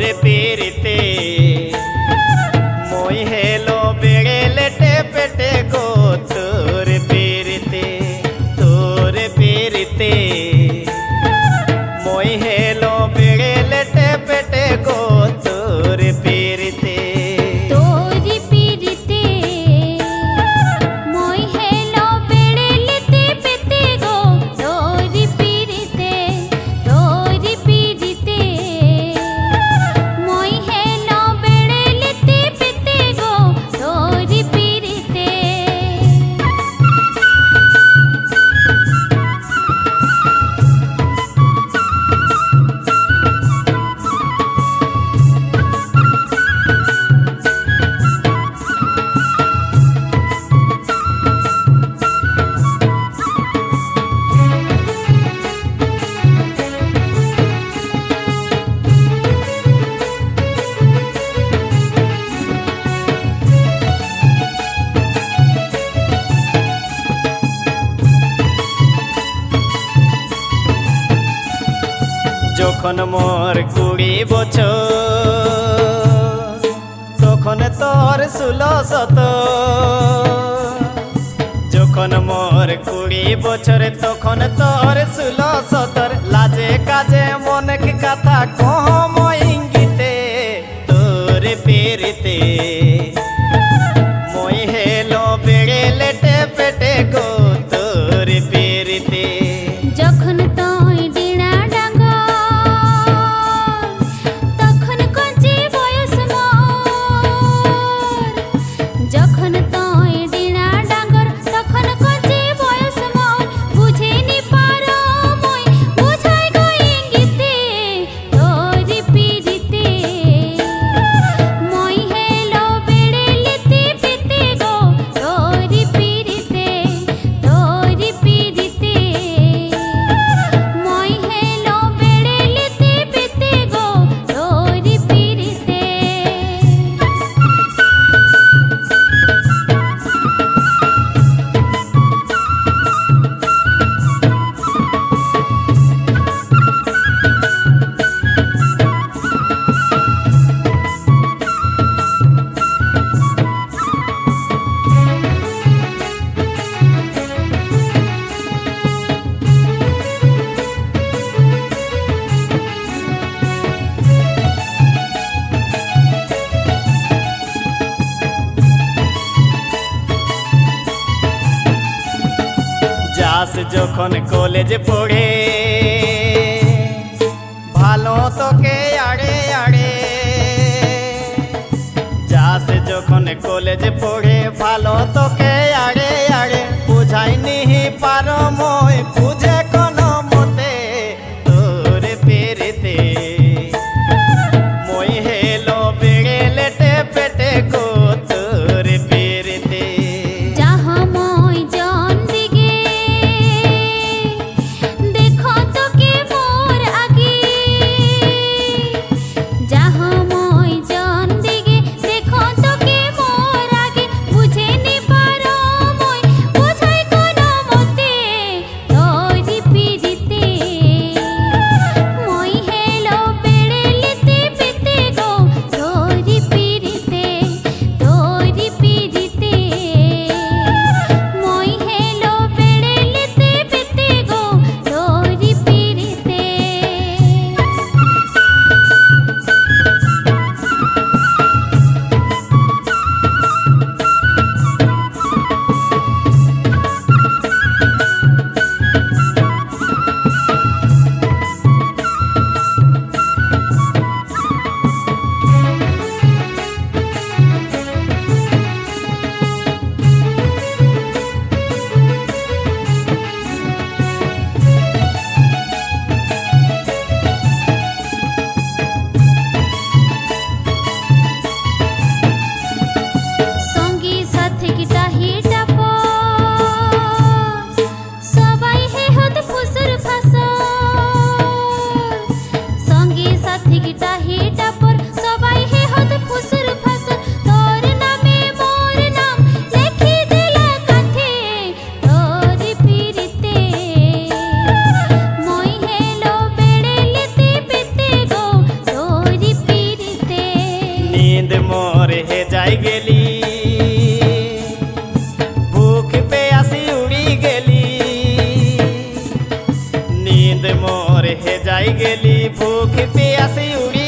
पीरिते मोई हेलो बेड़े लेटे पेटे गो तोर पीरिते मोई हेलो बेड़े लेटे पेटे गो तोर पीरिते যখন মোর 20 বছর তখন তোর 16 যখন মোর 20 বছর তখন তোর 16 লাজে কাজে মনক কথা কম ইঙ্গিতে তোর পীরিতে মই হেলো বেড়ে লেটে পেটে গো তোর পীরিতে যখন তুই ডিনা যখন কলেজ পড়ে ভালো তোকে আড়ে আড়ে যাস যখন কলেজ পড়ে ভালো তোকে আড়ে আড়ে বুঝাইনি পারো মই বুঝে কোনো মতে তোর পীরিতে মই হেলো বেড়ে লেটে পেটে গো তোর পীরিতে पीरिते উড়ি